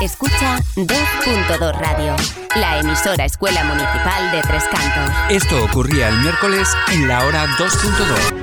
Escucha 2.2 Radio, la emisora Escuela Municipal de Tres Cantos. Esto ocurría el miércoles en la hora 2.2.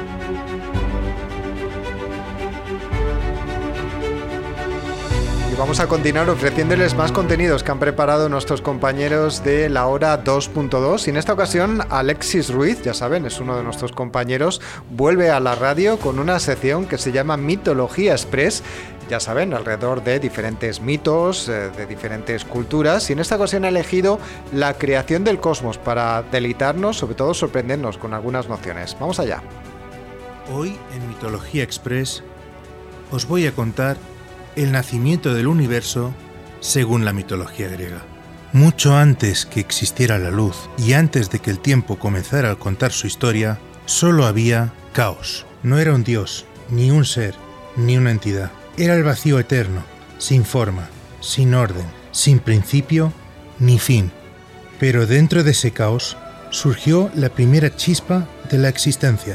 Vamos a continuar ofreciéndoles más contenidos que han preparado nuestros compañeros de la hora 2.2 y en esta ocasión Alexis Ruiz, ya saben, es uno de nuestros compañeros, vuelve a la radio con una sección que se llama Mitología Express, ya saben, alrededor de diferentes mitos, de diferentes culturas, y en esta ocasión ha elegido la creación del cosmos para deleitarnos, sobre todo sorprendernos con algunas nociones. Vamos allá. Hoy en Mitología Express os voy a contar el nacimiento del universo según la mitología griega. Mucho antes que existiera la luz y antes de que el tiempo comenzara a contar su historia, solo había caos. No era un dios, ni un ser, ni una entidad. Era el vacío eterno, sin forma, sin orden, sin principio ni fin. Pero dentro de ese caos surgió la primera chispa de la existencia.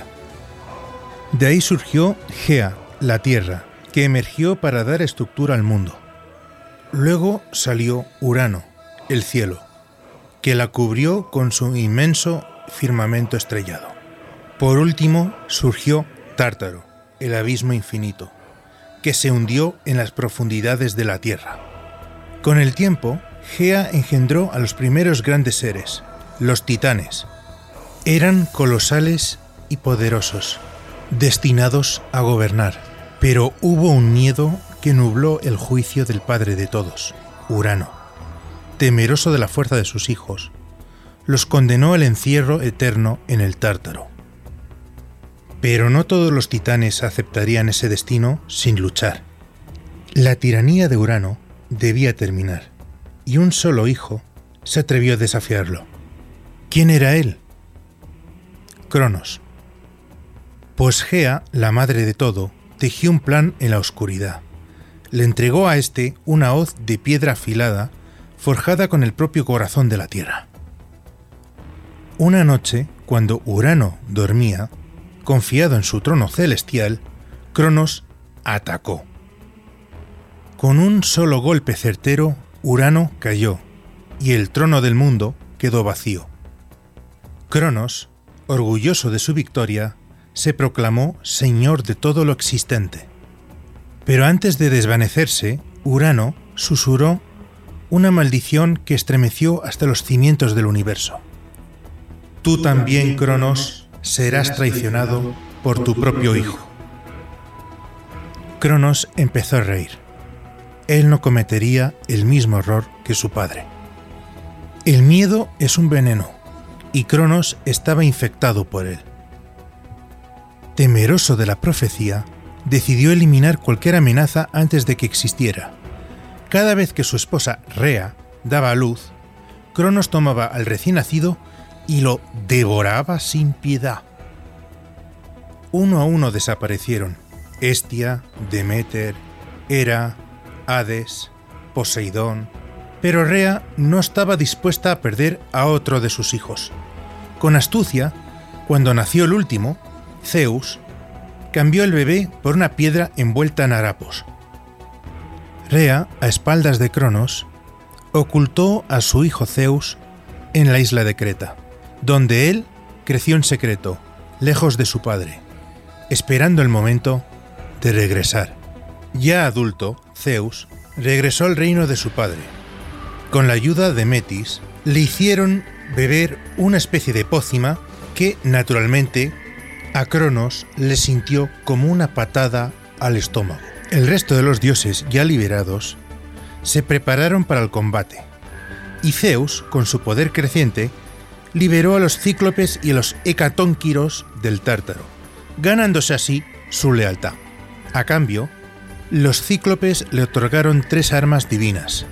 De ahí surgió Gea, la tierra, que emergió para dar estructura al mundo. Luego salió Urano, el cielo, que la cubrió con su inmenso firmamento estrellado. Por último surgió Tártaro, el abismo infinito, que se hundió en las profundidades de la tierra. Con el tiempo, Gea engendró a los primeros grandes seres, los titanes. Eran colosales y poderosos, destinados a gobernar. Pero hubo un miedo que nubló el juicio del padre de todos, Urano. Temeroso de la fuerza de sus hijos, los condenó al encierro eterno en el Tártaro. Pero no todos los titanes aceptarían ese destino sin luchar. La tiranía de Urano debía terminar, y un solo hijo se atrevió a desafiarlo. ¿Quién era él? Cronos. Pues Gea, la madre de todo, tejió un plan en la oscuridad. Le entregó a este una hoz de piedra afilada, forjada con el propio corazón de la tierra. Una noche, cuando Urano dormía, confiado en su trono celestial, Cronos atacó. Con un solo golpe certero, Urano cayó, y el trono del mundo quedó vacío. Cronos, orgulloso de su victoria, se proclamó señor de todo lo existente. Pero antes de desvanecerse, Urano susurró una maldición que estremeció hasta los cimientos del universo. Tú también, Cronos, serás traicionado por tu propio hijo. Cronos empezó a reír. Él no cometería el mismo error que su padre. El miedo es un veneno, y Cronos estaba infectado por él. Temeroso de la profecía, decidió eliminar cualquier amenaza antes de que existiera. Cada vez que su esposa Rea daba a luz, Cronos tomaba al recién nacido y lo devoraba sin piedad. Uno a uno desaparecieron Hestia, Deméter, Hera, Hades, Poseidón, pero Rea no estaba dispuesta a perder a otro de sus hijos. Con astucia, cuando nació el último, Zeus cambió el bebé por una piedra envuelta en harapos. Rea, a espaldas de Cronos, ocultó a su hijo Zeus en la isla de Creta, donde él creció en secreto, lejos de su padre, esperando el momento de regresar. Ya adulto, Zeus regresó al reino de su padre. Con la ayuda de Metis, le hicieron beber una especie de pócima que, naturalmente, a Cronos le sintió como una patada al estómago. El resto de los dioses ya liberados se prepararon para el combate, y Zeus, con su poder creciente, liberó a los cíclopes y a los hecatónquiros del Tártaro, ganándose así su lealtad. A cambio, los cíclopes le otorgaron 3 armas divinas: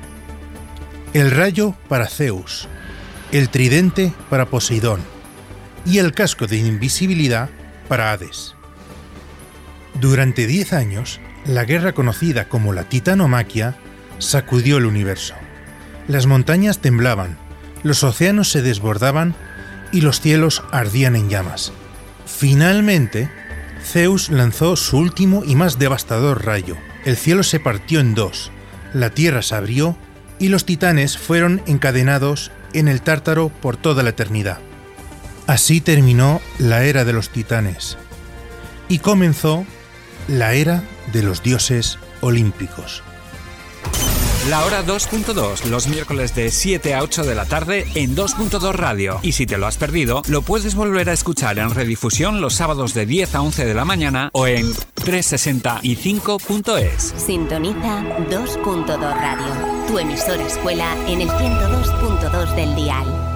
el rayo para Zeus, el tridente para Poseidón y el casco de invisibilidad para Hades. Durante 10 años, la guerra conocida como la Titanomaquia sacudió el universo. Las montañas temblaban, los océanos se desbordaban y los cielos ardían en llamas. Finalmente, Zeus lanzó su último y más devastador rayo. El cielo se partió en dos, la Tierra se abrió y los titanes fueron encadenados en el Tártaro por toda la eternidad. Así terminó la era de los titanes y comenzó la era de los dioses olímpicos. La hora 2.2, los miércoles de 7 a 8 de la tarde en 2.2 Radio. Y si te lo has perdido, lo puedes volver a escuchar en redifusión los sábados de 10 a 11 de la mañana o en 365.es. Sintoniza 2.2 Radio, tu emisora escuela en el 102.2 del dial.